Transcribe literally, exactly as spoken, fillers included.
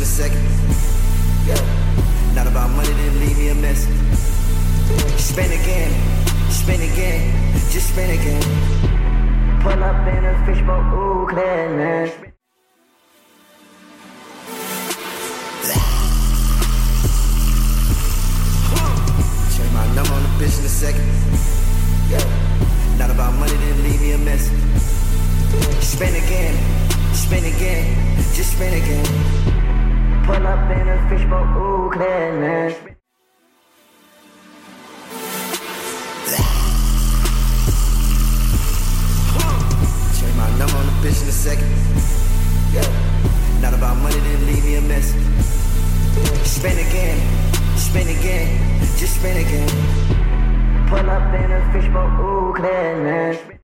second. Yeah. Not about money, then leave me a mess. Spin again, spin again, just spin again. Pull up in a fishbowl, ooh, clear, man. Change my number on the bitch in a second. Yeah. Not about money, then leave me a mess. Spin again, spin again, just spin again. Pull up in a fishbowl, ooh, clear, man. Change my number on the bitch in a second. Yeah. Not about money, then leave me a mess. Spin again, spin again, just spin again. Pull up in a fishbowl, ooh, clear, man.